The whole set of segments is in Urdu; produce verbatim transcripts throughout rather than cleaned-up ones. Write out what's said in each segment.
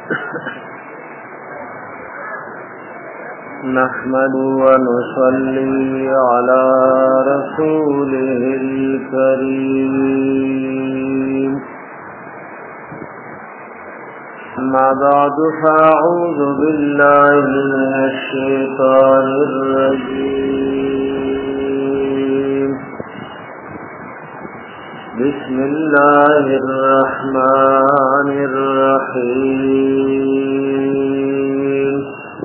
नहमदु व नुसल्ली अला रसूलिहिल करीम। अम्मा बअदु फ़अऊज़ु बिल्लाहि मिनश शैतानिर रजीम। बिस्मिल्लाहिर रहमानिर रहीम।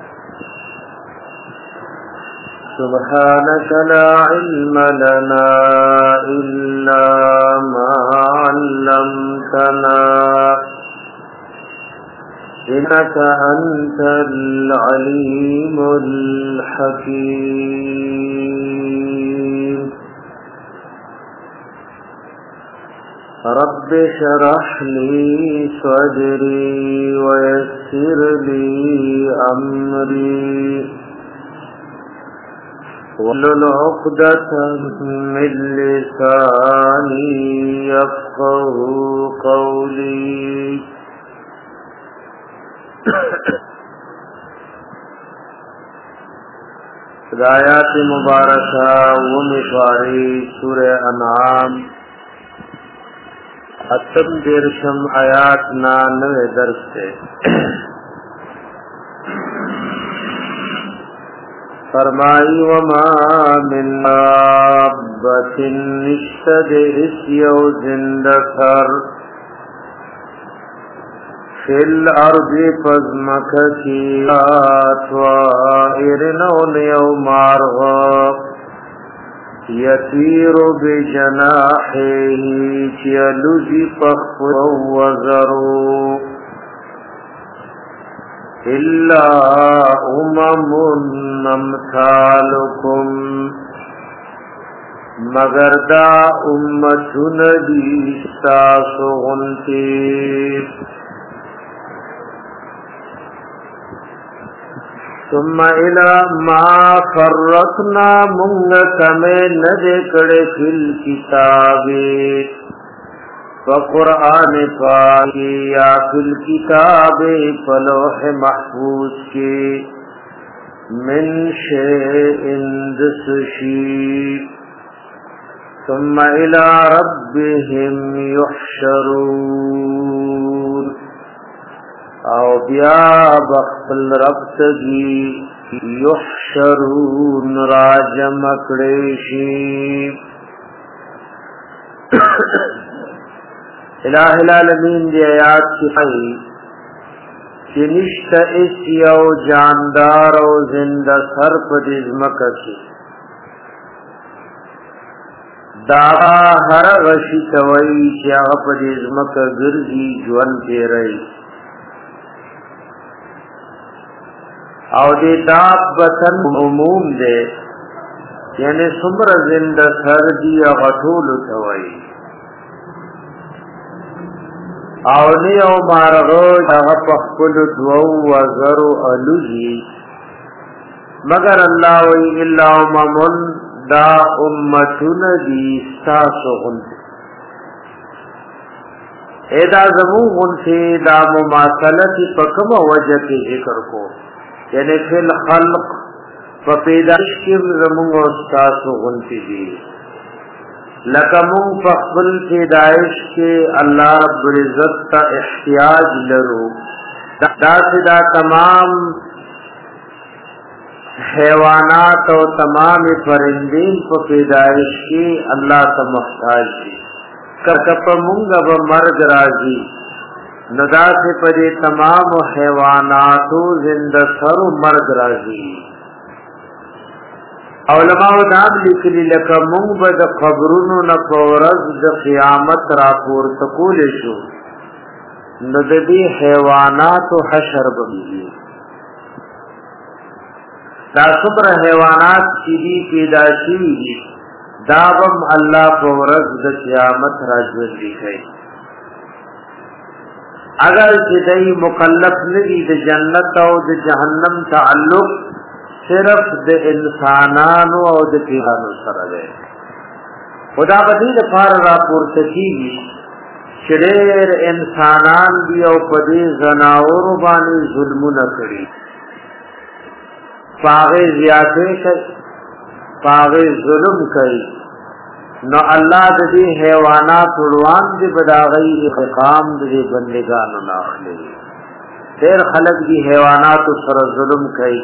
सुब्हानक ला इल्म लना इल्ला मा अल्लमतना इन्नका अंतल अलीमुल हकीम। रब्बि शरह ली सदरी व यस्सिर ली अमरी वहलुल उक़दतम मिन लिसानी यफ़क़हू क़ौली। आयात मुबारका वो मिसवारी सूरह अनआम अतम देरशम आयात नानवे दर्स से फरमाई वमा मिन दाब्बतिन इस्तदिरिस्यौ जिंदसर फिल अर्ज़ि फज़मकती त्वाइरिन औ मारग़ा यतीरु बिजनाहिही यलुज़ि फ़ख़्फ़ुरौ वज़रू इल्ला उममुन अम्सालुकुम मगर दा उम्मतुन दी तासु गुनती। सुम्मा इला मा फर्रतना मुंग तमे नदे कड़े फिल किताबे व कुरान पाकी या फिल किताबे फलोह महफूज के मिन शैइन दसशी। सुम्मा इला रब्बिहिम युहशरून आओ बिया बख्ल रब तगी युहशरून राजमकड़ेशी। इलाहिल आलमीन दी आयात की आई कि निश्त इस यौ जानदार और जिंदा सर पदिज़मक की दावा हर गशी तवई क्या पदिज़मक गिरजी ज्वन के रही और दे दाब बतन उमूम दे यानी सुमर जिंदा सर दी गठूल तवई आवनी औ मारगो जहाँ पख्पुल द्वौ वज़रु अलुजी मगर अल्लाह वही इल्ला उममुन दा उम्मतुन दी सासु गुनते एदा जमू गुनते दा मुमासलती पकम वजह के जिक्र को यानी फिल खल्क व पैदाइश के जमूंग और सासु गुनती दी लकमुंग फख्बुल पैदाइश के अल्लाह रब्बुल इज़्ज़त का इख्तियाज लरो दासिदा तमाम हैवानात और तमाम परिंदीन को पैदाइश की अल्लाह का मुख्ताज थी करकपमुंग अब मर्ग राजी नदा से पदे तमाम हैवानातों जिंदा सरो मर्ग राजी। औलमाओ नाम लिखली लका मुंग बद खबरुनो न पौरज द क़ियामत रापोर तकूल शो नददी हैवानात हशर बगी दा सुब्र हैवानात सीधी पैदाशी दाबम अल्लाह पौरज द क़ियामत राजवल लिखे अगर जिदई मुकल्लफ नदी द जन्नत और द जहन्नम ताल्लुक सिर्फ द इंसानानो और द पिहानो सर गए खुदा बदी दफार रापुर तकीगी شریر انسانان دی او پدی زناور بانی ظلم نکړي پاغه زیاته کوي پاغه ظلم کوي نو الله دې حیوانات روان دي بداغي اقام دې بندگانو ناخلي ډېر خلق دي حیوانات سره ظلم کوي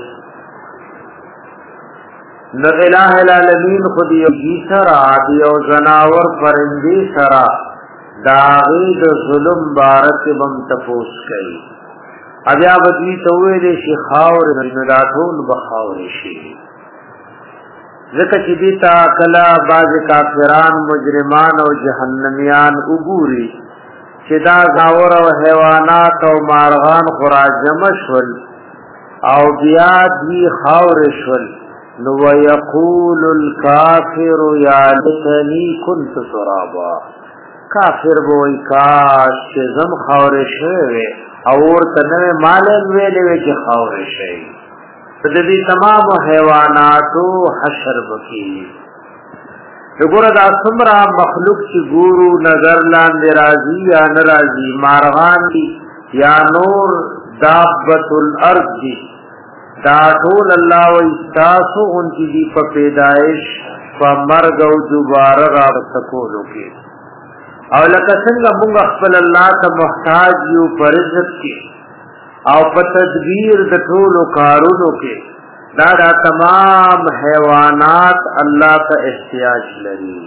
نو الہ العالمین خود یو سرا دی او زناور پرندی سرا داغی د ظلم بارک بم تپوس کئی ابیا بدوی تووی دی شی خاور نداتون بخاور شی ذکر چی دیتا کلا باز کافران مجرمان او جہنمیان اگوری چی دا زاور او حیوانات او مارغان خورا جمشول او بیا دی خاور شول نو یقول الکافر یا لتنی کنت ترابا کافر بوئی کاش چه زم خاور شوی اور تنوی مالن ویلوی چه خاور شوی تدبی تمام حیواناتو حشر بکی گورا دا سمرا مخلوق چی گورو نظر لاند رازی یا نرازی مارغان دی یا نور دابت الارض دی دا ټول الله و استاسو انتی دی په پیدائش په مرګ او دوباره را تکولو کې او لکه څنګه موږ خپل الله ته محتاج یو پر رزق کې او په تدبیر د ټول کارونو کې دا دا تمام حیوانات الله ته احتیاج لري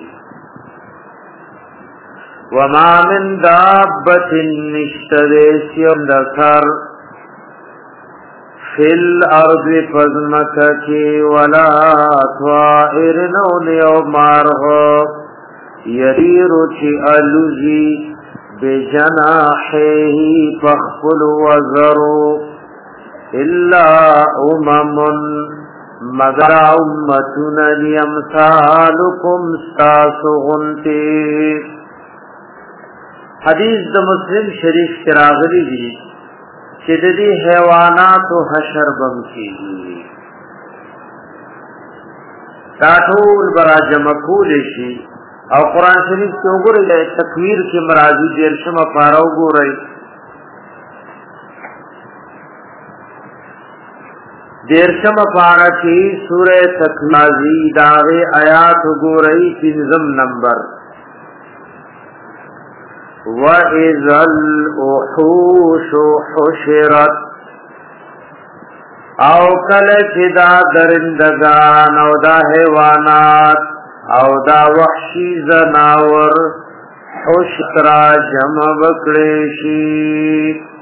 وما من دابة نشتریس یم دکر فی الارض فزمککی ولا طائر نولیو مارغو یریرو چی الوزی بجناحی فخفل وزرو الا امم مگر امتون لیمثالکم ستاسو غنتی حدیث د مسلم شریف کراغلی دی چې د دې حیوانات او حشر بم کیږي دا ټول برا جمع کول شي او قران شریف کې وګورئ د تکویر کې مرادی دیر شمه پاره وګورئ دیر شمه پاره کې سوره تکویر داغه آیات وګورئ پنځم نمبر وَإِذَا الْأُحُوشُ حُشِرَتْ او کله چې دا درندگان او دا حیوانات او دا وحشی زناور حشرا جمع وکړي شي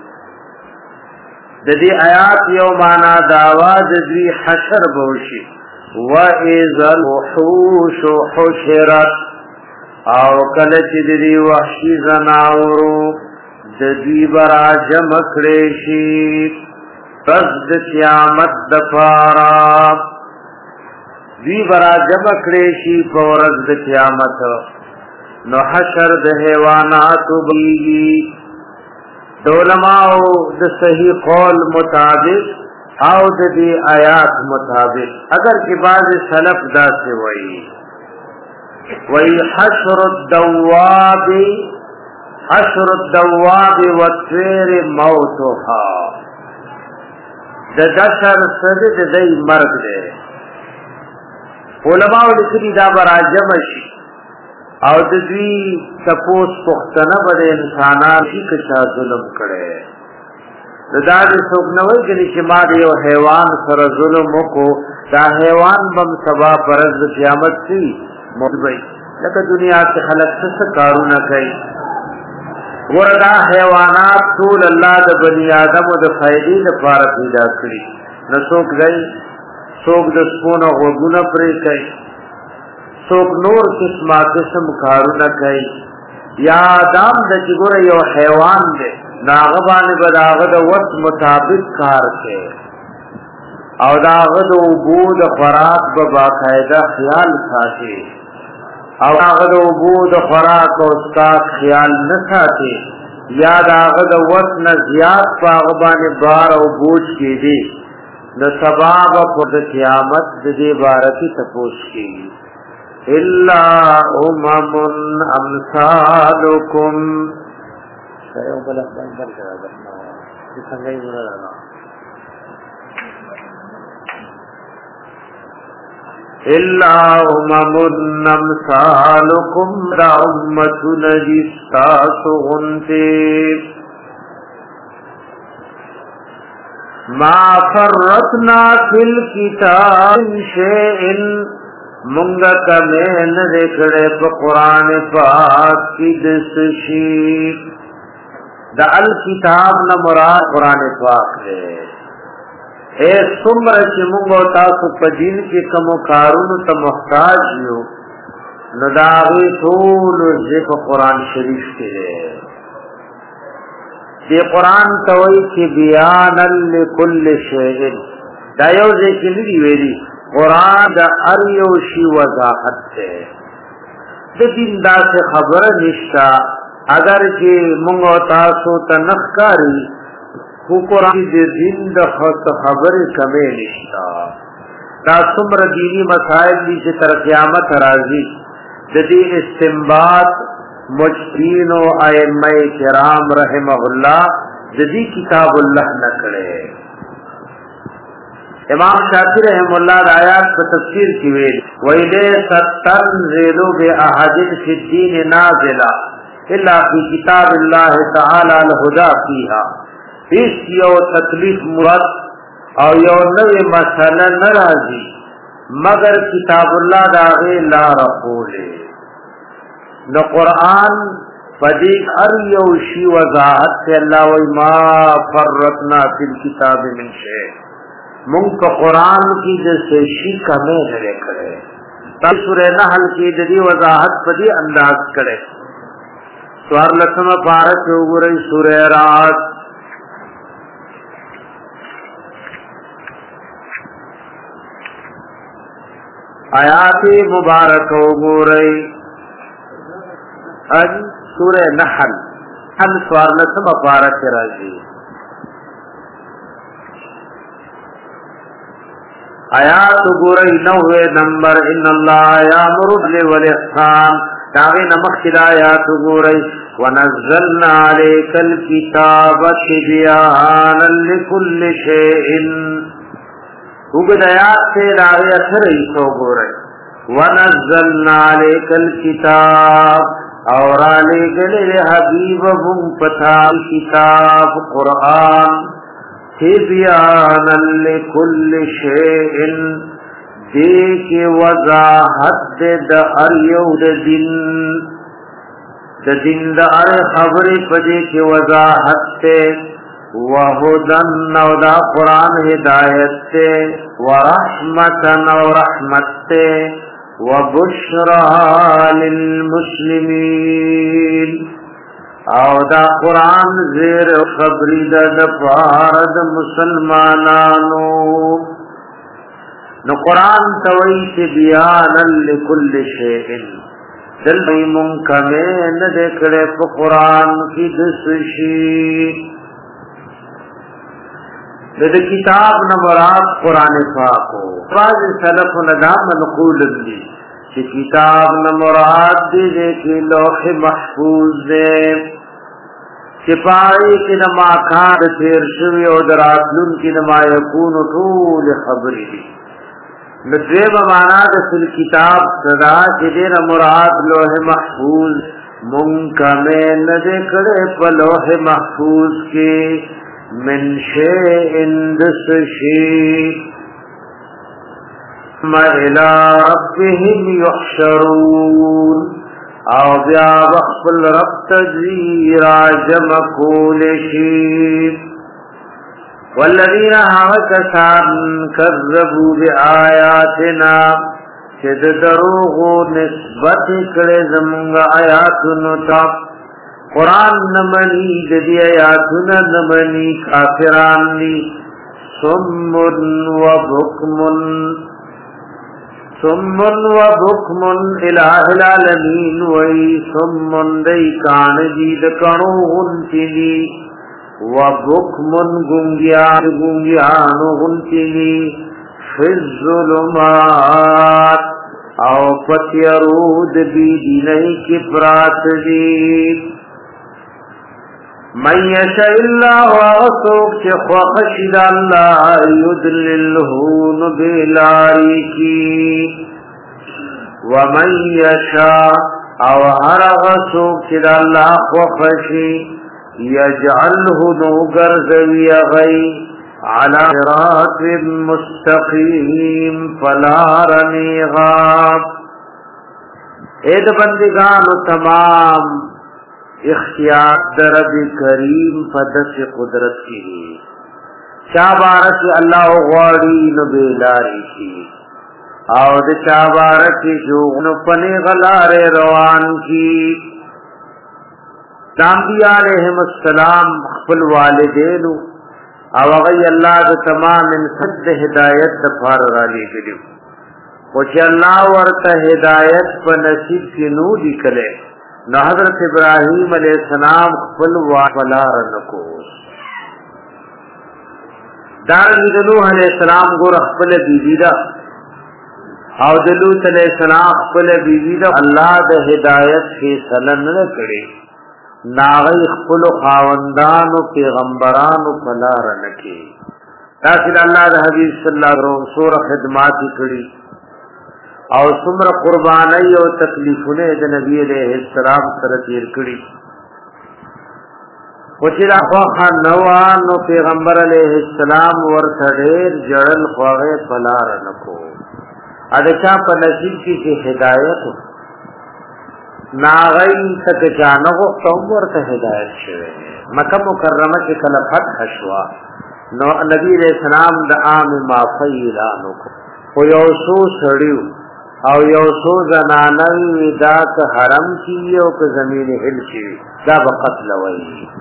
د دې آیات یو معنا داوا د دې حشر بوشي وَإِذَا الْوُحُوشُ حُشِرَتْ او کله چې دې وحشي زناورو د دې برا جمع کړي شي پس د قیامت د پارا دې برا جمع کړي شي په ورځ د قیامت نو حشر د حیوانات بيږي د علماء د صحیح قول مطابق او د دې آیات مطابق اگر کې بعض سلف دا څه وایي وی حشر الدواب حشر الدواب والطير موتها د دشر سد د دای مرګ دی علماء لیکلي دا براجم شي او د دې تپوس پختنه بر انسانان چې چا ظلم کړي دا د څوک نه وایي چې ما د یو حیوان سره ظلم وکړو دا حیوان بم سبا پرز قیامت سی موږ لکه دنیا کې خلق څه کارونه کوي وردا حیوانات ټول الله د بنی آدم د فائدې لپاره پیدا کړی نو څوک گئی څوک د سپونه غوونه پرې کوي څوک نور قسمه قسم کارونه کوي یا دام د جګور یو حیوان دی ناغه باندې بداغه د وخت مطابق کار کوي او داغه د وجود خوراک په باقاعده خیال ساتي او هغه د وجود خوراک او اسکات خیال نه ساتي یا هغه د وخت نه زیات هغه باندې بار او بوج کېدی د سبب په قیامت د دې بارکی تپوس کېږي الا امم امثالکم saya balak bangkar kara करना ये संगई बुरा रहना इल्ला उम्मतुन अमसालुकुम ला उम्मतुन जिस्तासुगुनते मा फर्रतना फिल किताब शैइन मुंगा कमे न देखड़े प कुरान पाक की दसशी द अल किताब न मुराद कुरान पाक है ए सुमर च मुंगो तासु पदीन के कमो कारून त मुहताज हो नदावी थोल जिफ कुरान शरीफ के है ये कुरान तवई के बयान लिकुल शैइन दायो जे के ली वेरी कुरान द अरियोशी वजाहत है द दिनदा से खबर निष्ठा अगर के मुंगो तासो तनखकारी कुरान दे दिन द खबर कमे निष्ठा दा सुमर दीनी मसाइल दी से तर क़यामत राजी जदी इस्तिंबात मुजतहीन व अइम्मा किराम रहमहुल्लाह जदी किताबुल्लाह न करे इमाम शाफी रहमहुल्लाह आयात को तफसीर की वे वैले सतंजिलु बि अहदिन फिद्दीन नाजिला इल्ला फी किताबिल्लाह तआला अल हुदा फीहा इस यो तकलीफ मुराद और यो नवे मसला नाराजी मगर किताबुल्लाह दावे ला रखोले न कुरान पदी हर यो शी वजाहत से अल्लाह व मा फर्रतना फिल किताब मिन शै मुंक कुरान की जैसे शीख में नरे करे तब सूरह नहल की जदी वजाहत पदी अंदाज करे स्वार लक्षम पारक उगुरई सूरह रात आयात मुबारक उगुरई आज सूरह नहल हम स्वार लक्षम पारक राजी आयात गुरई नवे नंबर इन्नल्लाह यामुरु बिल वल इहसान तावे नमक हिदायत गुरई व नज़्ज़लना अलैकल किताब तिबयानन लिकुल्लि शैइन उगदयात से लावे असर इसो गुरई व नज़्ज़लना अलैकल किताब और आले गले हबीब बुम पथा किताब कुरान तिबयानन लिकुल्लि शैइन दे के वजाहत द अरियो द दिन द दिन द अर खबरे पदे के वजाहत से वहुदन नवदा कुरान हिदायत से व रहमतन और रहमत से व बुशरा लिल मुस्लिमीन और दा कुरान ज़ेर खबरी द फारद मुसलमानानो न कुरान तवई से बयानन लिकुल्लि शैइन दिल में मुमकमे न देखड़े प कुरान की दसशी द किताब न मुराद कुरान पाक हो बाज सलफ नदाम मनकूल दी कि किताब न मुराद दे के लौह महफूज दे सिपाही की नमा खाद फेर शुवी और दरातलुन की नमा यकून टूल खबरी दी नद्वेब माना फिल किताब सदा के दिन मुराद लोह महफूज मुमकमे न देखड़े प लोह महफूज के मिन शैइन दसशी इला रब्बिहिम युहशरून आओ ब्या वक्फुल रब तजीरा जमकूल शीब वल्लज़ीना हवकसान कज़्ज़बू बिआयातिना चिद दरोगो निस्बत करे जमुंगा आयातुन तब कुरान नमनी जदी आयातुन नमनी काफिरान ली सुम्मुन व बुकमुन सुम्मुन व बुकमुन इलाहिल आलमीन वही सुम्मुन दई कान जीद कणो हुंचिली व बुकमुन गुंगियान गुंगियानो हुंचिली फिज़्ज़ुलुमात आओ पत्यरूद बीदी नहीं की प्रात दी من یشاء الله واسوک چه خوخشد اللہ یدللہو نبیلاری کی ومن یشاء او هر غسوک چه اللہ خوخشی یجعلہ نوگر زوی غی علی صراط مستقیم فلارنی غاب. اید بندگان تمام اختیار در رب کریم فدس قدرت کی چابارت اللہ غواری نبیلاری کی او د چابارت جو پنے غلار روان کی. انبیاء علیہم السلام خپل والدین او غی اللہ د تمام انسان د ہدایت دفار را لی گلیو وچی اللہ ورطا ہدایت پا نصیب کی نو لکلے نو حضرت ابراہیم علیہ السلام خپل والار نکو دارنگی دلوح علیہ السلام گور خپل بیبی دا او دلوت علیہ السلام خپل بیبی دا اللہ دا ہدایت فیصلہ نہ کرے ناغی خپل خاوندان و پیغمبران و پلار نکے تاکہ اللہ دا حبیب صلی اللہ علیہ وسلم سور خدماتی کری او سمر قربانی او تکلیفونه د نبی علیہ السلام سره تیر کړي او چې دا خو نوان نو پیغمبر علیہ السلام ورته ډېر جړل خوغه پلار نکو اده په نصیب کې چې هدایت ناغی تک جانغو قوم ورته هدایت شوه مکه مکرمه کې کله فتح شوا نو نبی علیہ السلام د عام معفیلانو کو you so سړیو O you so زنانوی دا که حرم کی او که زمین حل کی دا بقتل وی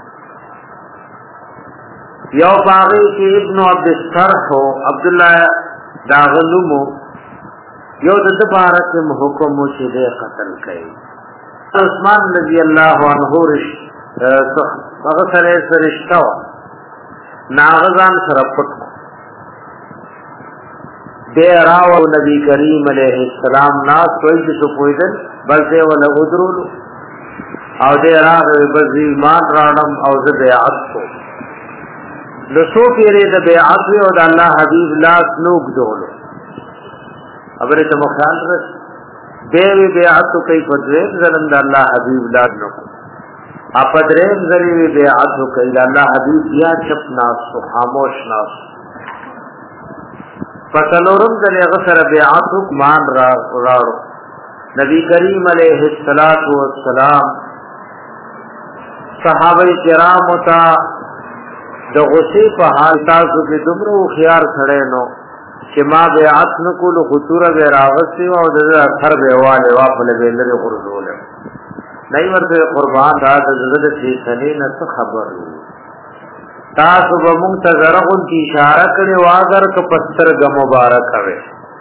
یو باغی کی ابن عبد السرح ہو عبداللہ داغلومو یو دد بارک محکمو چی دے قتل کئی عثمان رضی اللہ عنہ اغسر سرشتو ناغزان سرپٹ دے راو نبی کریم علیہ السلام ناس کوئی جسو پویدن بلتے و لغدرولو او دے راو بزی مان رانم او زد بیعت کو لسو پیرے دا بیعت وی او دا اللہ حبیب لاس نوک دولو ابرے تا مخیال رس دیوی بیعت تو کئی پدرین ظلم دا اللہ حبیب لاس نوکو اپدرین ظلمی بیعت تو کئی دا اللہ حبیب یا چپ ناس تو خاموش ناس فسلورم دل غسر بیعتو مان راڑو نبی کریم علیہ السلام صحابہ کرام تا د غصے په حال تاسو کې دومره خيار کړي نو چې ما بیعت نکول خطوره به راغسي او د اثر به واله واپله به لري غرزول نه ورته قربان دا د زړه چې سنې نه خبر تاسو به منتظرغون کی اشاره کړي واګر ک پستر غ مبارک اوي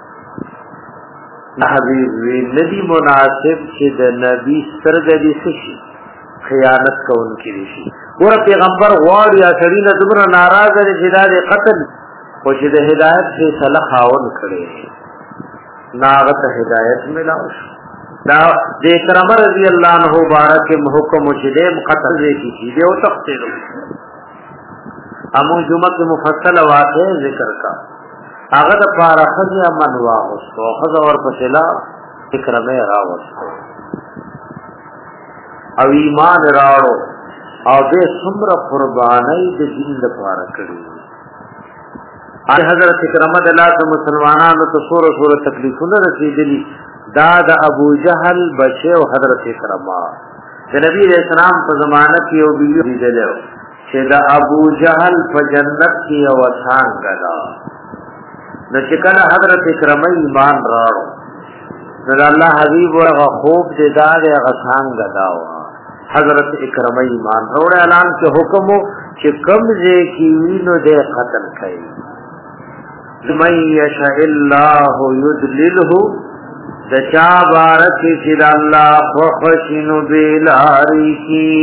حبیب وی ندی مناسب چې د نبی سترګې دي شي خیانت کوونکی دي شي ګور پیغمبر غواړي اثرین دمر ناراضه دي چې د قتل او چې د هدایت فیصله خاون کړي ناغت هدایت ملاو دا د کرم رضی الله عنه بارک حکم چې د قتل دي کی دی او تقتل امو جمعه کې مفصل واقع ذکر کا هغه د فارخ یا منوا او خذ اور پسلا اکرمه راوستو او ایمان راړو او دې څومره قربانای د دین لپاره کړی ا حضرت کرم د الله مسلمانانو ته سور سور تکلیفونه رسیدلی دا د ابو جهل بچو حضرت کرما د نبی رسول الله په زمانه کې یو بیو دیدلو چې دا ابو جهل په جنت کې یو څنګه دا د چې حضرت کرم ایمان راړو د الله حبیب ورغه خوب دې دا هغه څنګه دا حضرت اکرم ایمان روڑ اعلان کے حکم چې کمزے کی وینو دے قتل کئی من یشاء اللہ یدللہ دچا بارک چید اللہ خوخشنو بیلاری کی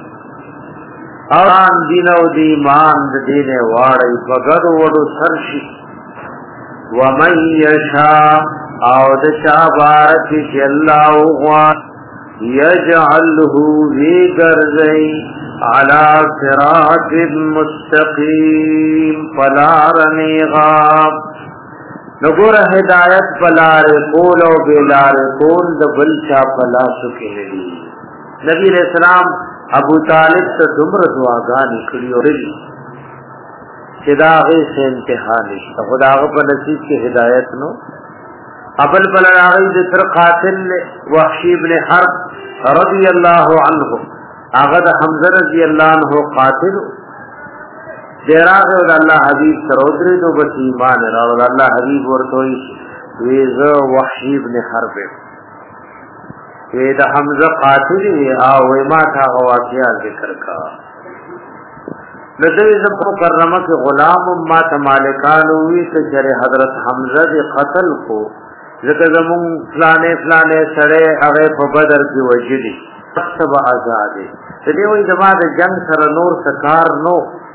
آن دینو دیمان دینے واڑی بغد وڑو سرشی ومن یشاء او دچا بارک چید اللہ اغوان یجعلہ وی گرزئی علی صراط مستقیم فلارنی غاب. نګور هدایت بلار کول او بلار کول د بل چا پلاسو کې لري. نبی رسول الله ابو طالب ته دومره دعاګانې کړې اورېږي چې دا هغه سه امتحان نشته، خدای په نصیب کې هدایت نو. ابل بل هغه د تر قاتل وحشی ابن حرب رضی الله عنه، هغه د حمزه رضی الله عنه قاتل دیراغه د الله حبیب سره درې دو بس ایمان راو د الله حبیب ورته وی زه وحشی ابن حرب وی د حمزه قاتل او ما تا واقعیا ذکر کا. لدوی زم مکرمه کے غلام ما تمالکان وی ته چره حضرت حمزه دی قتل کو ذکر زمون فلانے فلانے سره هغه په بدر کې وجلی سب آزاد دي وی زما د جنگ سره نور سکار نو،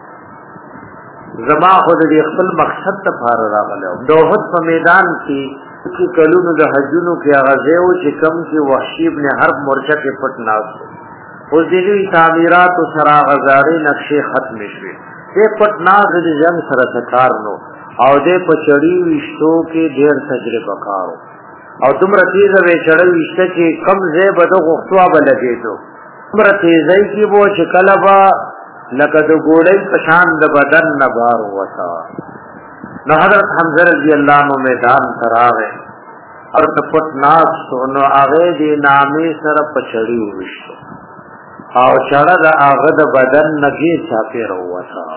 زما خود دې خپل مقصد ته فار راغله. دوحد په میدان کې چې کلونو د حجونو کې غزه او چې کم کې وحشی ابن حرب مورچه کې پټ ناز او دې تعمیرات او سرا غزاري نقشې ختم شوه. دې پټ ناز دې جنگ سره سکار نو او دې په چړی وشتو کې ډېر تجربه کارو او تمره تیز وې چړی وشته چې کم زې بده غوښتوا بلګې دو تمره تیزای کې وو چې کلبا لکه د ګوړې پشان د بدن نه بار وتا. نو حضرت حمزه رضی الله عنه میدان تراغه اور پټ ناز نو هغه دې نامې سره پچړی وشتو او چړه د هغه د بدن نګي صافي وروتا.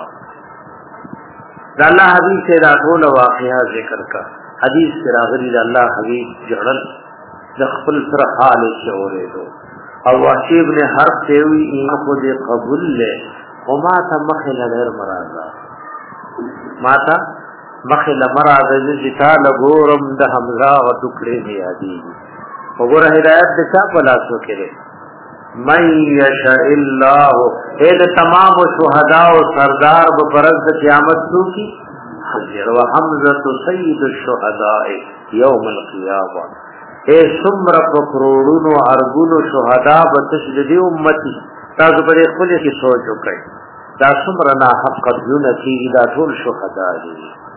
د الله حبیب سے دا ټول واقعا ذکر کا. حدیث کې راغلی د الله حبیب جړل د خپل سره حال شورې دو او وحشی ابن حرب ته وی ان کو دې قبول له او ما ته مخله لر مراد ما ته مخله مراد دې چې لګورم د حمزه او ټکړې دی ادي وګوره هدایت د چا په لاس کې ده. من یشاء الله اے د تمام شهدا او سردار په پرز قیامت تو کی حضر و حمزه سید الشهداء یوم القیامه. اے سمر پکروڑونو ارګونو شهدا به تشدید امتی تاسو په خپل کې سوچ وکړئ دا سمر نه حق قدونه کیږي دا ټول شهدا دي.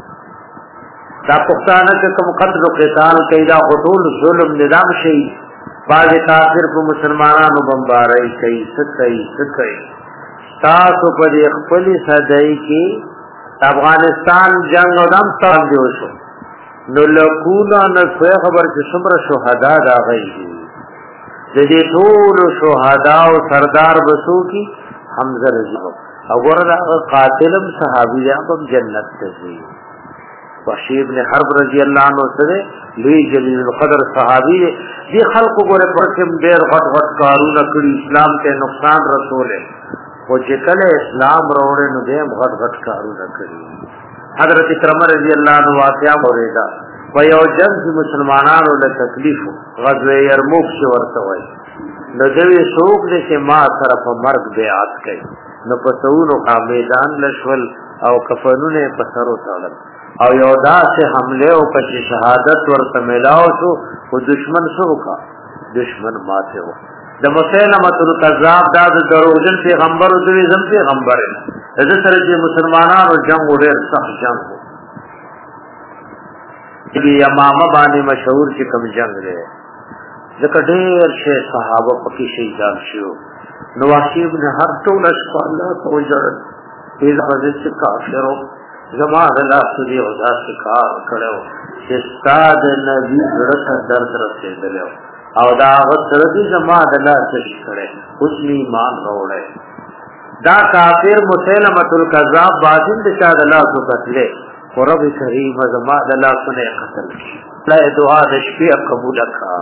دا پښتانه چې کوم قتل او قتال کوي دا ټول ظلم نظام شي. باز کافر په مسلمانانو بمبارای کوي سکي سکي تاسو په خپل صدای کې افغانستان جنگ او دم تام دی وشو نو لکونا نه خبر چې څومره شهدا دا غي د دې ټول شهدا او سردار بسو کی حمزه رضی الله او وردا قاتلم صحابي هم جنت ته ځي. وحشی ابن حرب رضی الله عنه سره لوی جلیل القدر صحابی دی خلق ګوره پرکم ډیر غټ غټ کارونه کړی اسلام ته نقصان رسوله او چې کله اسلام وروړي نو دې غټ غټ کارونه کړی. حضرت کرم رضی الله عنه واقعا اوریدا و یو جنگ مسلمانانو له تکلیف غزوه یرموک شو ورته وای نو دوی شوق دې چې ما سره په مرګ بیعت کړي نو په سونو کا میدان لشل او کفنونه په سرو تاړل او یو داسې حمله او پچې شهادت ورته ملاو شو او دشمن شو کا دشمن ماته و د مسلمه الکذاب دا د دروژن پیغمبر او دوی زم پیغمبر دې سره چې مسلمانانو جنگ ډېر سخت جنگ و دې امامه باندې مشهور چې کوم جنگ دی ځکه ډېر شه صحابه پکې شهیدان شو. نو وحشی ابن حرب ټول اشفاء الله توجر دې ځکه چې کافرو زما الله سودی او ذات کار کړو چې استاد نبی ورته درد رسېدل او دا غسر دي زما الله څخه کړي اوس ایمان وروړي. دا کافر مسلمه الکذاب باطل د شاد الله کو قتل او رب کریم زما الله سره قتل لا دعا د شپې قبول کړه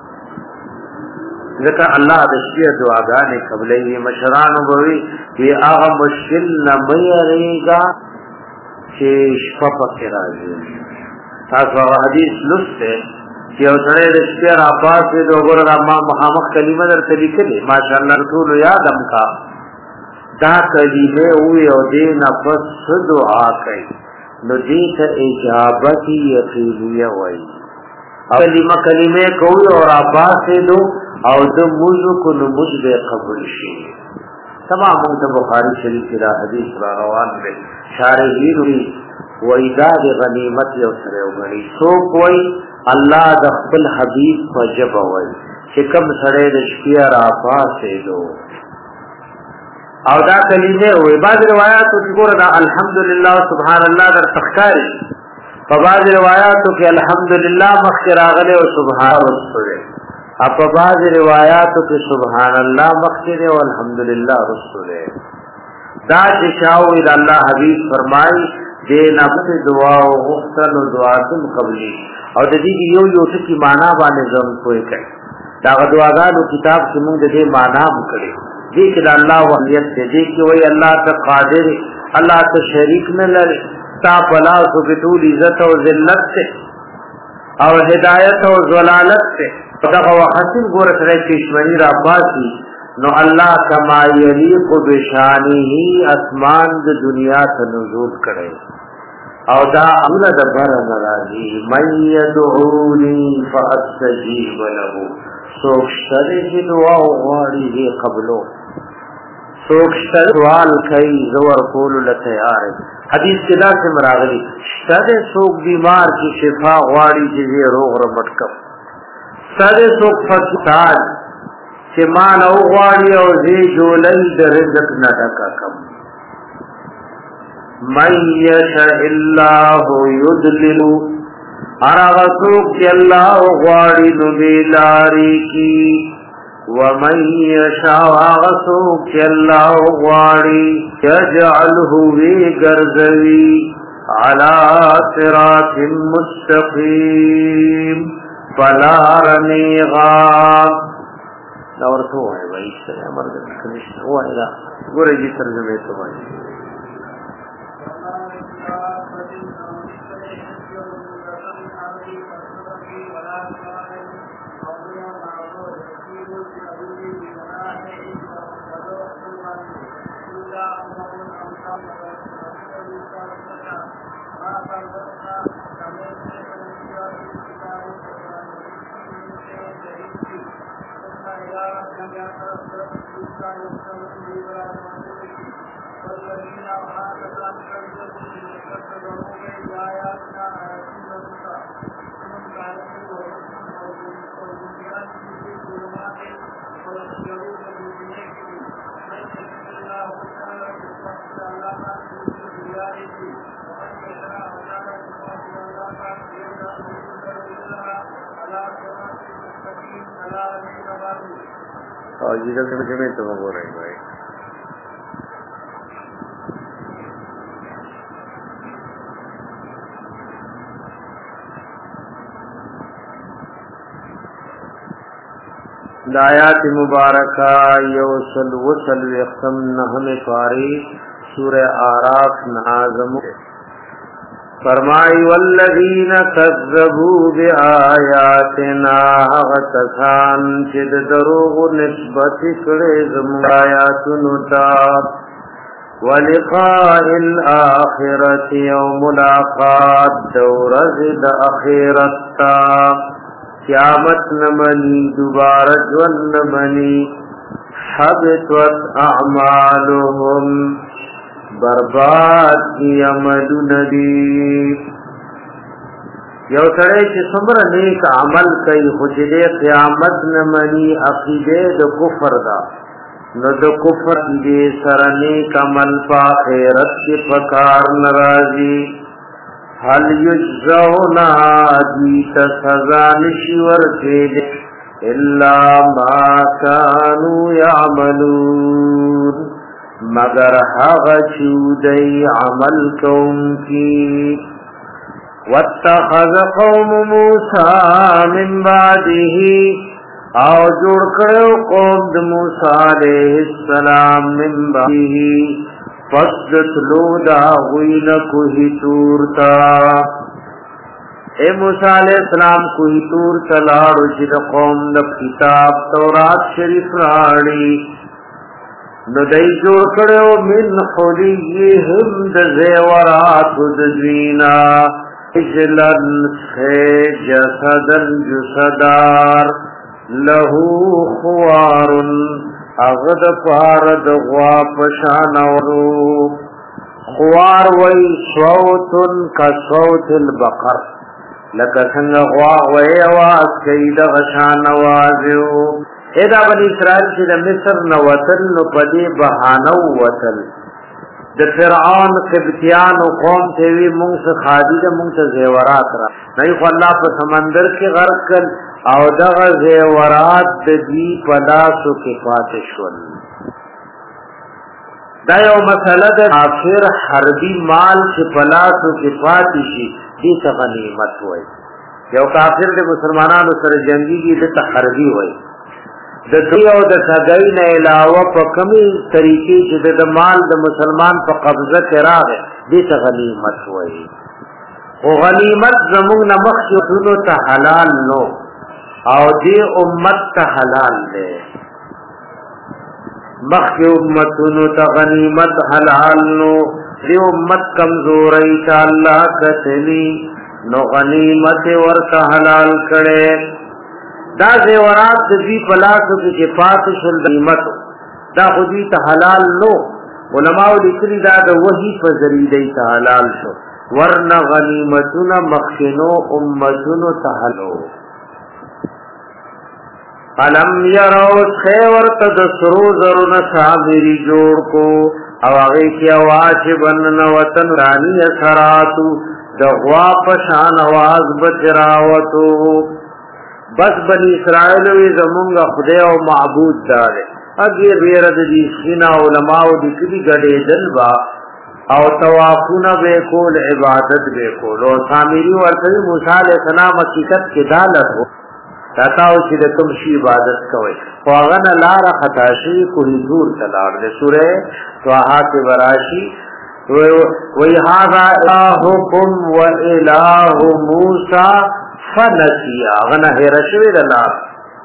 ځکه الله د شپې دعاګانې قبلې مشران وبوي چې هغه مشکل نه مېریږي چې شپه پکې راځي. تاسو حدیث لسته چې او سره د شپې را پاسې د وګړه ما مخامخ کلمه درته لیکلې ماشاءالله ټول یادم کا دا کلمه او یو دې نفس دعا کوي نو دې ته اجابت یقینیه وایي. کلمه کلمه کوي او را پاسې دو او د موضوع کو نو موږ به قبول شي तमाम बुखारी शरीफ की हदीस रवान में शारहीन हुई वईदाद गनीमत यो सरे गणी सो कोई अल्लाह दखल हबीब वजब वई कि कम सरे दशकिया राफा से दो और दा कलीमे हुए बाद रिवायात को रदा अल्हम्दुलिल्लाह सुभान अल्लाह दर तख्कारी फबाज रिवायात के अल्हम्दुलिल्लाह मखरागले और सुभान रसूल अब बाज रिवायात के सुभान अल्लाह मखरे और अल्हम्दुलिल्लाह रसूल दा शाओ अल्लाह हबीब फरमाई दे नफ्स दुआ मुख्तन दुआ तुम कबली और ददी की यो यो की माना बाने जम कोई कहे दा दुआगानो किताब से मुंह दे माना करे जी कि अल्लाह वलियत से जी कि वही अल्लाह का कादिर अल्लाह तो शरीक न लड़े ता पला सुबतूल इज्जत और जिल्लत से और हिदायत और जलालत से हसीन गोरख रहे किश्मनी राबासी नो अल्लाह कमा यलीक़ बिशानी ही आसमान द दुनिया से नुज़ूल करे और दा अमला दबर नराजी मन यदऊनी फअस्तजीब लहू सोक्ष्तरे की दुआ वाड़ी है कबलो सोक्ष्तर वाल कई ज़वर कोल लतयार हदीस के दा से मरागली सदे सोक बीमार की शिफा वाड़ी जिसे रोग रमटकम सदे सोक फसाद के मान वाड़ी और जे जोलई द रिज़्क़ न ढका कम मन यशअल्लाहु युदलिलु अरागसोक के अल्लाह वाड़ी नुबेलारी की वमन यशाअसोक के अल्लाह वाड़ी यजअलहु वे गर्जवी अला सिरातिन मुस्तकीम फला रमीगा और तो है भाई से मर्द कमिश्नर हुआ है गोरे जी तर्जुमे तो भाई और जिधर से में तो हो रही भाई दायात मुबारका योसल वसल यखम नहमे पारी सूरह आराफ नाज़म फरमाई वल्लज़ीन कज़्ज़बू बिआयातिना गतसान चिद दरूग निस्बत करे ज़मायातुन ता वलिक़ाइल आखिरति व मुलाक़ात दौरज़ आखिरत ता क़यामत न बनी दोबारा जवन न बनी हबतत अअमालुहुम बर्बाद की अमल नदी यो सड़े कि सुमर नेक अमल कई हुजरे क़यामत न मनी अकीदे द कुफर दा न द कुफर दे सर नेक अमल पा खैरत के पकार नाराजी हल युजौना जीत सजा निश्वर के इल्ला मा कानू यामलून मगर हग चूदई अमल कौम की वत्तखज़ कौम मूसा मिन बादिही और जोड़ करो कौम मूसा अलैहिस्सलाम मिन बादिही फस्दत लोदा हुई न कोई तूरता ए मूसा अलैहिस्सलाम कोई तूर तलाड़ जिद कौम न किताब तौरात शरीफ राणी नदई जोड़ करो मिन खुलियहिम द ज़ेवरात ज़ीना इजलन से जसदन जुसदार लहू खुवारुन اغد پارد غوا پشانورو خوار وی صوتن کا صوت البقر لکه څنګه غوا وی आवाज کوي د غشان आवाजو ادا بنی اسرائیل چې د مصر نو وتل نو پدې بهانه وتل د فرعون قبطیان قوم ته وی مونږ څخه خادي د مونږ ته زیورات را نه خو الله په سمندر کې غرق کړ او دغه زیورات د دې پداسو کې پاتې شول دا یو مسله د کافر حربي مال چې پلاسو کې پاتې شي دې څه غنیمت وای یو کافر د مسلمانانو سره جنگي دي د حربي وای د دوی او د سګای نه علاوه په کومي طریقې چې د مال د مسلمان په قبضه کې راغی دې څه غنیمت وای او غنیمت زموږ نه مخکې ته حلال نو او دې امت ته حلال دی مخی امتونو تا غنیمت حلال نو دی امت کمزوری تا اللہ کتلی نو غنیمت ورطا حلال کرے دا زیورات دی پلاسو کی چپات شل غنیمت دا خودی تا حلال نو علماء لکلی دا دا وحی فزری دی تا حلال شو ورن غنیمتونا مخینو امتونو تا حلو علم یروس خیور تدسرو ضرون سامری جوڑ کو او اغی کیا واجبن نوطن رانی اثراتو دغوا پشان آواز بچراوتو بس بنی اسرائیلوی زمونگا خدای و معبود دارے اگیر بیرد دیسخینا علماء دکلی گڑے دلبا او توافونا بے کول عبادت بے کول او سامری ورطوی موسیٰ علیہ السلام حقیقت کے دالت ہو تاتاو چې د کوم شی عبادت کوي خو هغه نه لار خطا شي کوی دور تلار د سوره طه کې وراشي وی هاذا الهکم و اله موسی فنسی هغه نه هرشوي د لار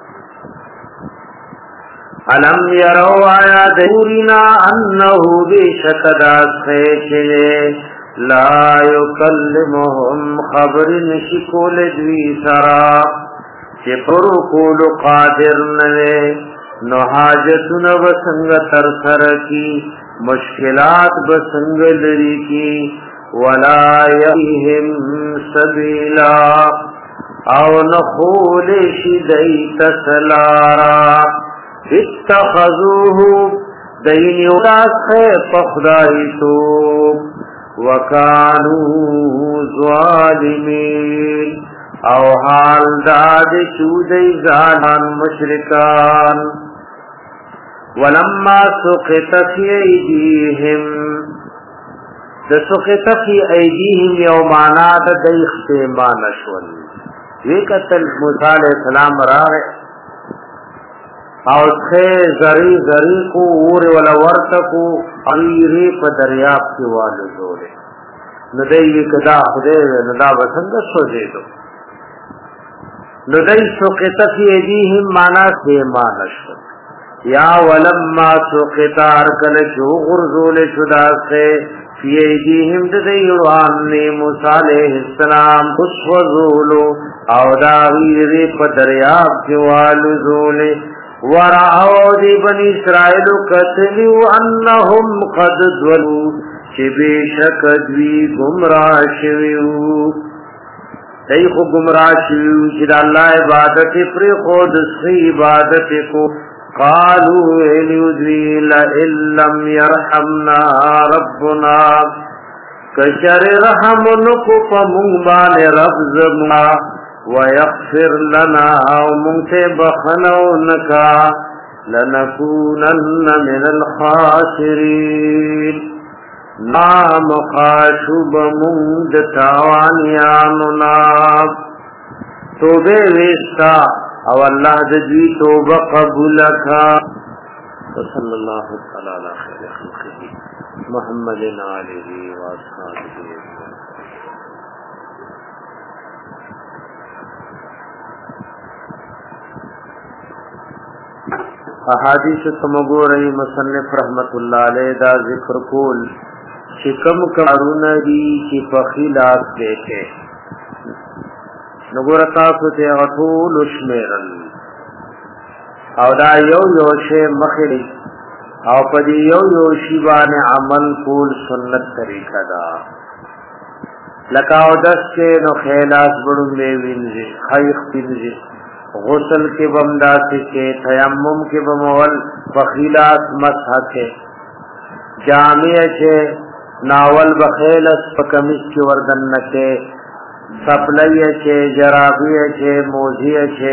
علم يروا آیا دورنا انه بشکداسه لا یکلمهم خبر نشکول دوی سرا چې پرو کول قادر نه نو حاجتونه وسنګ تر سر کی مشکلات وسنګ لري کی ولا یهم سبیلا او نخول شدی تسلارا اتخذوه دین یولاس پخدایتو وکانو ظالمین او حال داد چودی زالان مشرکان ولما سقط فی ایدیهم د سقط فی ایدیهم یو معنا د اختیمان شول وکتل موسی علیہ السلام راغ او خے زری زری کو اور ولا ورتکو ایری په دریاب کې والو جوړه نو دای کدا خدای نو دا وسنګ سوځي دو نو دای سقط فی ایدیهم معنا سیمان شول یا ولما سقط ارکل جو غرزول شدا سے فی ایدیهم دایوان نے موسی علیہ السلام اس وذولو او دا ویری په دریاب کې والو زول ورعو دی بنی اسرائیل قتلو انهم قد ضلوا چې بشک دوی گمراه شویو دای خو گمراه شویو چې الله عبادت پر خود سی عبادت کو قالوا الذي لا لم يرحمنا ربنا کشر رحم نکو پمون رب زما ويغفر لنا ومنتبخنا نكا لنكونن من الخاسرين نام خاشب مند تاوانیاننا توبه ویستا او اللہ دجوی توبه قبول کا صلی اللہ تعالی علی خیر خلقه محمد علیہ وآصحابہ احادیث تمگوری مصنف رحمت اللہ علیہ دا ذکر کول شکم کارون دی چی پخیلات دیکھے نگورتا ستے غطول شمیرن او دا یو یو شی مخری او پدی یو یو شی باندې عمل کول سنت طریقہ دا لکه او دس کې نو خیلاس بڑوں میں وینځي خیخ پینځي غسل کې بمدا کې تیمم کې بمول فخیلاس مسح کې جامع کې ناول بخیلس پکمیس کې وردن نکې سپلای کې جرابی کې موزی کې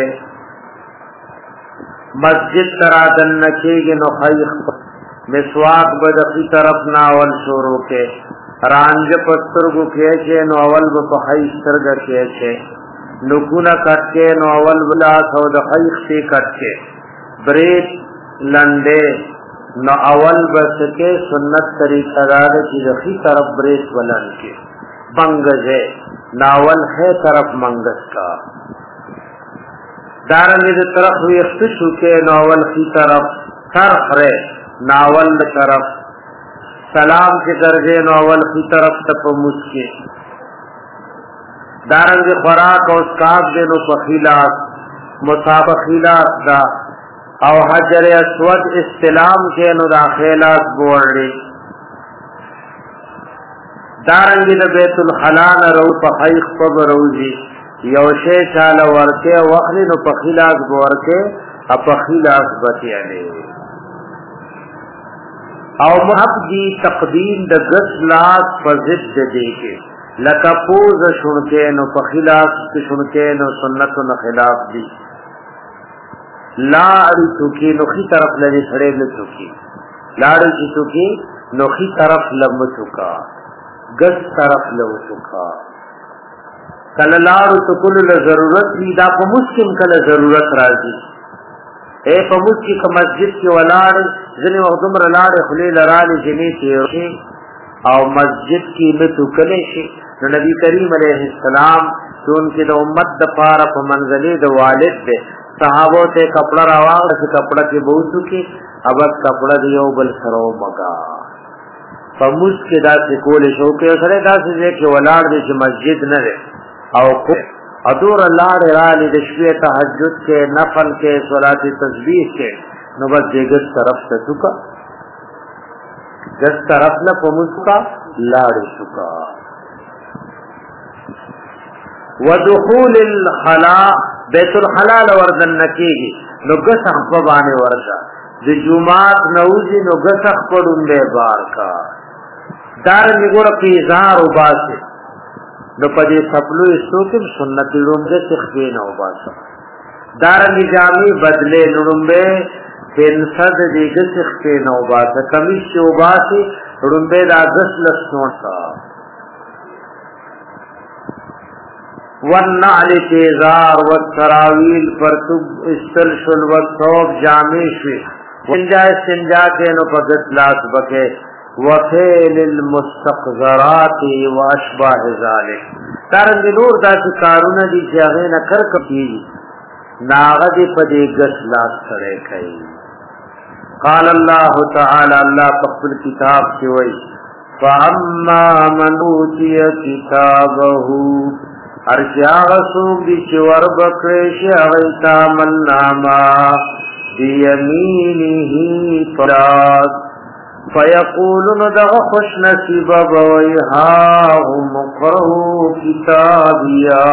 مسجد ترادن نکېږي نو خیخ مسواک بدخی طرف ناول شروع کې رانج پسترګو کې چې نو اول په خیخ سترګ کې چې نکونه کټ کې نو اول بلا ثو د خیخ سے کټ کې بریت لنډه نو اول بس کې سنت طریقہ دار چې د خي طرف بریت ولن کې بنگزه ناول ہے طرف منگس کا دارنګ د طرف وي اختشو کې ناول خي طرف طرف رے ناول طرف سلام کے درجے ناول خي طرف ته پموس کې دارنګ خوراک او اسکاب دے نو پخیلات مصابخیلات دا او حجر اسود استلام کے نو داخلات بوڑی دارنګ د بیت الخلا رو پخیخ پب روزی یوشے چال ورکے وخلی نو پخیلات بورکے اپخیلات بطیعنے او محب دی تقدیم د گس لاس پر ضد دے کے لکا پوز شنکے نو پخلاف کی شنکے نو سنت نو خلاف دی لاڑی چوکی نو خی طرف لگے کھڑے نو چوکی لاڑی کی چوکی نو خی طرف لم چکا گس طرف لو چکا کل لاڑو تو کل ضرورت لی دا پا مسکم کل ضرورت راضی اے پا مسکی کا مسجد کی ولاڑ زنی وقتم رلاڑ خلی لرالی جنی تیوشی او مسجد کی نتو کلے شی نو نبی کریم علیہ السلام جو ان کی دا امت دا پارا پا منزلی دا والد دے صحابوں تے کپڑا رواغ سے کپڑا کی بوتو کی اب از کپڑا دیو بل سرو مگا پا مجھ کے دا سے کولے شوکے سرے دا سے دے کہ ولاڑ دے چی مسجد نہ دے او کو ادور اللہ رالی دشوی تحجد کے نفل کے صلاة تسبیح کے نو بس دے گس طرف سے چکا گس طرف نہ پمجھ کا لاڑ چکا ودخول الخلاء بیت الخلاء وردن نکیگی نو گسخ پبانے ورشا دی جماعت نوزی نو گسخ پڑن دے بار کا دارنگی گورا کی اظہار و باسی نو پدی سپلو استوکم سنتی رنبے تخفین و باسا دارنگی جامی بدلے نرنبے پینسد دی گسخ پین و باسا کمیش و باسی رنبے دا گس لسنون کا والنعل تیزار والسراویل پرتب استلشل والصوب جامع شوی ونجا استنجا کے نو پگت لاس بکے وفیل المستقذرات واشباہ ذالک تارنگ نور دا سی کارون دی جاغین کرکتی ناغد پدی گس لاس کرے کئی قال اللہ تعالی اللہ پقبل کتاب کی وئی فَأَمَّا مَنْ أُوتِيَ كِتَابَهُ ارچا غسوک دی چور بکریش اغیتا من ناما بیمینی پراد فیقولن دغ خوش نصیب بویہاہم قرہو کتابیا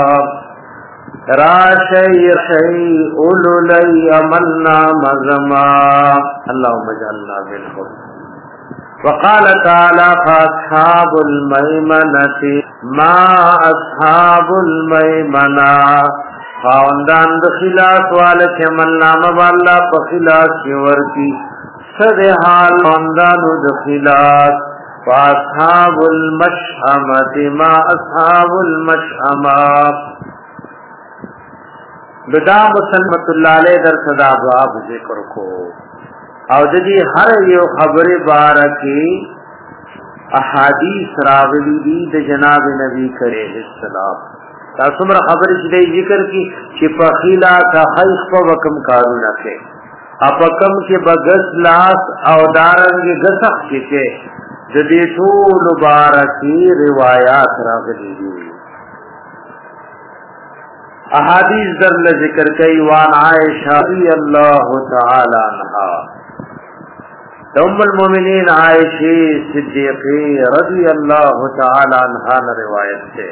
راشی رشی اولو لی من نام زما اللہم اجعلنا بالخور وقال تعالى فاصحاب الميمنة ما اصحاب الميمنة خاوندان دخلاص والک من نام والا بخلاص ورکی صد حال خاوندان دخلاص فاصحاب المشحمة ما اصحاب المشحمة بدا مسلمت اللہ علیہ در صدا باب ذکر کو او د دې هر یو خبره بارکی احادیث راغلی دي د جناب نبی کریم السلام تاسو مر خبره دې ذکر کی چې په خیلا کا خیخ په وکم کارونه کې اپکم کې بغس لاس او دارنګ غسخ کې د دې ټول مبارکي روایت راغلي دي احادیث در ذکر کئی وان عائشہ رضی اللہ تعالی عنہا ام المومنین عائشہ صدیقی رضی اللہ تعالی عنہا نے روایت سے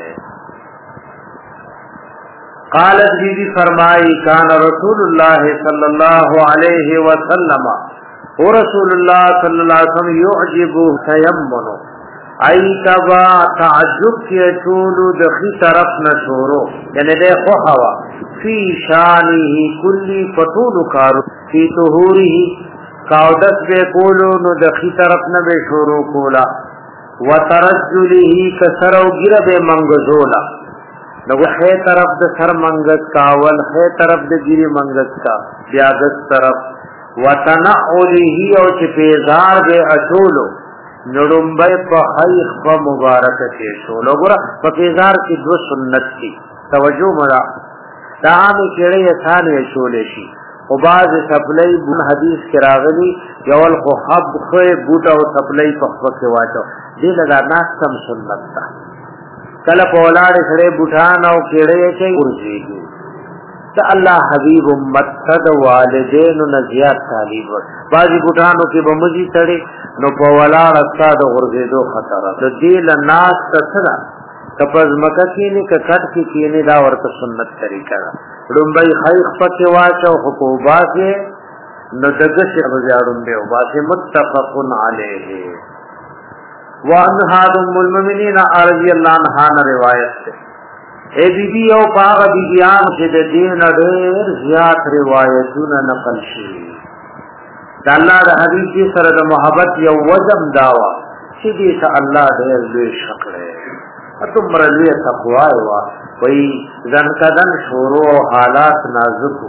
قالت بی بی فرمائی کان رسول اللہ صلی اللہ علیہ وسلم و رسول اللہ صلی اللہ علیہ وسلم یعجبو تیمنو ای تبا تعجب کی چولو دخی طرف نشورو یعنی دے خوحوا فی شانی کلی فتولو کارو فی طهوری کاودت بے کولو نو دخی طرف نبے شورو کولا و ترجلی کسرو گر بے منگزولا نو خی طرف د سر منگز کاول خی طرف د گری منگز کا بیادت طرف و تنعلی او چی پیزار بے اچولو نړمبای په خیخ په مبارک کې شو لګره په پیزار کې دو سنت دي توجه مرا دا هم کېړې ثاني شولې شي او باز سپلای بن حدیث کې راغلي یول خو حب خو بوټه او سپلای په خپل کې واچو دې لدا ناس سم سنت تا کله په ولاړ سره بوټان او کېړې کې ورځي ته الله حبیب امت صد والدین نزیات تعلیم بازی بوټانو کې بمزي تړي نو په ولاړ استاد ورغېدو خطر د دې لناس تسرا تپز مکه کې نه کټ کې کې نه دا ورته سنت طریقه ډومبای خیخ پکې واچو خو باسه نو دغه شی بازارون دی باسه متفقن علیه وان ام المؤمنین رضی الله عنها روایت ہے اے بی بی او پاغ بی بیان سے دے دین ډیر زیات روایتونه نقل شي دا الله د حبیب کی سره د محبت یو وزم داوا چې دې ته الله ډیر لوی شکړي اتم مرلوی تقوا وا وای ځن کدن شروع حالات نازک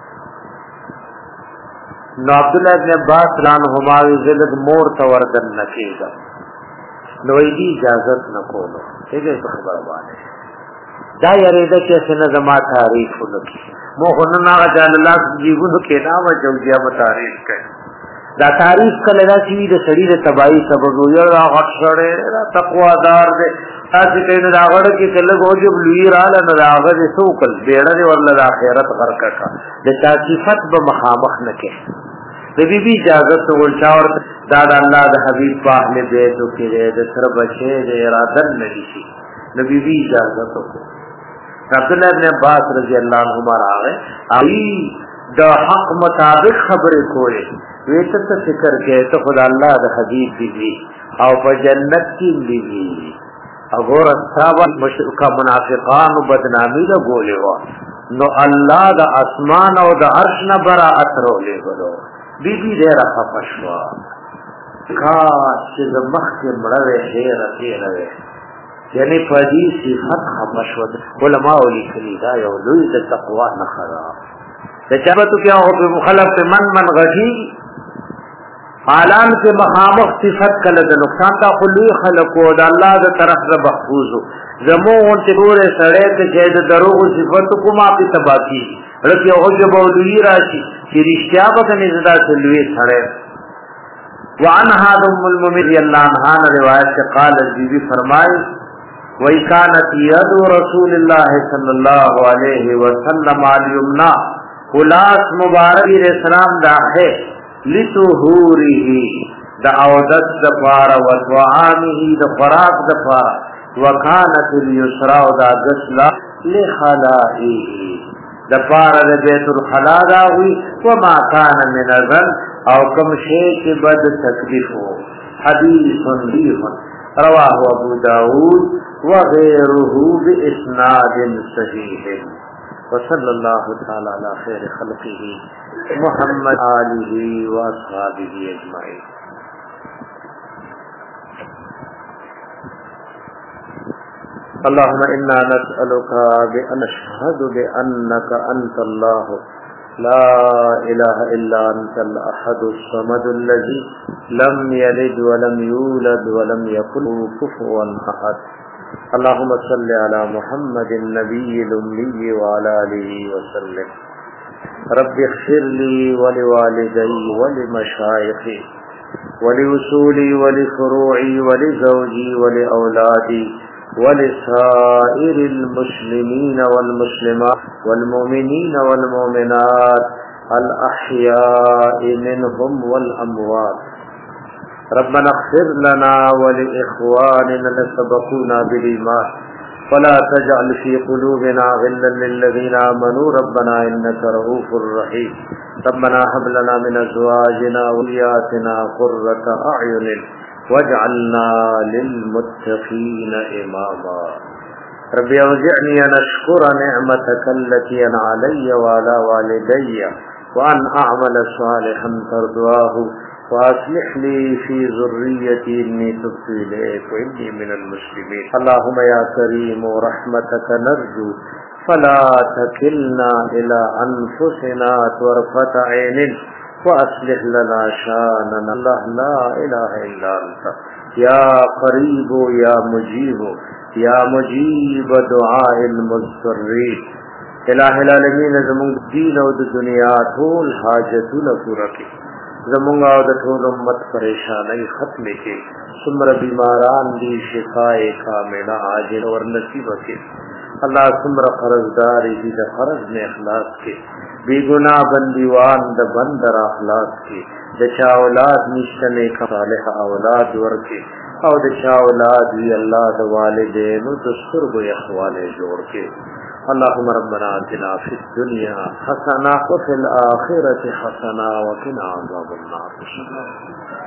نو عبد الله ابن عباس ران هماوی زلد مور توردن نکیدا نو دی اجازت نکولو څنګه په خبره باندې دا یریده چې څنګه زما تعریف وکړي مو خننا جل الله جیبونو کې دا وجو بیا به تعریف کوي دا تعریف کله دا چې د سړي د تباہی سبب یو را غټ سره دا تقوا دار دې تاسو کینې دا غړ کې کله غوجب لوی را نه راغه دې سوکل بیړه ورله د اخرت غرقه کا د تاسیفت به مخامخ نه کې د بی بی اجازه ولچاور دا د الله د حبیب په اهل بیت کې د سر بچي د اراده نه شي نبی بی اجازه وکړه عبد الله ابن عباس رضی اللہ عنہما راغے ای دا حق مطابق خبریں کوئے ویتا تا فکر کے تو خدا اللہ دا حبیب بھی او پا جنت کی بھی اگور اصحابہ مشرکہ منافقان و بدنامی دا گولے وا نو اللہ دا اسمان او دا عرش نبرا اترو لے گلو بی بی دے رخا پشوا کاش چیز مخ کے مڑوے خیر خیروے یعنی فدی صفت خمشود علماء لیکلی دا یو لوی د تقوا نه خرا د چابتو کیا هو په مخالف په من من غشی عالم کے مخامخ صفت کله د نقصان تا خلوی خلقو د الله د طرف نه محفوظ زمو اون ته ګوره سړی ته چې د دروغ صفت کومه په تباکی رکی او جب ولوی راشي چې رښتیا به نه زدا سلوی سړی وعنها ام المؤمنین الله عنها روایت سے قال بی فرمائے وَإِ كَانَتْ يَدُ رَسُولِ اللَّهِ صَلَّى اللَّهُ عَلَيْهِ وَسَلَّمَ الْيُمْنَى خلاص مبارک علیہ السلام دا ہے لِطُهُورِهِ دا عودت دا پارا وَطْوَعَانِهِ دا فراق دا پارا وَكَانَتِ الْيُسْرَى دا غسلا لِخَلَائِهِ دا پارا دا بیت الخلا دا ہوئی وَمَا كَانَ مِنَ الرَّنْ او کم شیخ بد تکلیف ہو حدیث لیف رواه ابو داود وغيره باسناد صحيح وصلى الله تعالى على خير خلقه محمد آله واصحابه اجمعين اللهم انا نسألك بأن نشهد بأنك انت الله لا اله الا انت الاحد الصمد الذي لم يلد ولم يولد ولم يكن له كفوا احد اللهم صل على محمد النبي الامي وعلى اله وسلم رب اغفر لي ولوالدي ولمشايخي ولوصولي ولفروعي ولزوجي ولأولادي ولسائر المسلمين والمسلمات والمؤمنين والمؤمنات الأحياء منهم والأموات. ربنا اغفر لنا ولإخواننا الذين سبقونا بالإيمان ولا تجعل في قلوبنا غلا للذين آمنوا ربنا إنك رؤوف رحيم. ربنا هب لنا من أزواجنا وذرياتنا قرة أعين واجعلنا للمتقين إماما. رب أوزعني أن أشكر نعمتك التي أنعمت علي وعلى والدي وأن أعمل صالحا ترضاه وأصلح لي في ذريتي إني تبت إليك وإني من المسلمين. اللهم يا كريم رحمتك نرجو فلا تكلنا إلى أنفسنا طرفة عين وأصلح لنا شاننا. الله لا إله إلا أنت يا قريب يا مجيب يا مجيب دعاء المضطرين. الہ العالمین زمون دین او د دنیا ټول حاجتونه پوره کړي، زمونږ او د ټول امت پریشانۍ ختم کړي. څومره بیماران دي شفای کامله عاجل ور نصیب کړي. الله څومره قرضدار دي د قرض نه اخلاص کړي. بی گناہ بندیوان د بندر اخلاص کړي. د چا اولاد نشته نیک صالح اولاد ورکړي او د چا اولاد وی الله د والدینو د سترګو اخواله جوړ کړي. اللهم ربنا آتنا في الدنيا حسنة وفي الآخرة حسنة وقنا عذاب النار.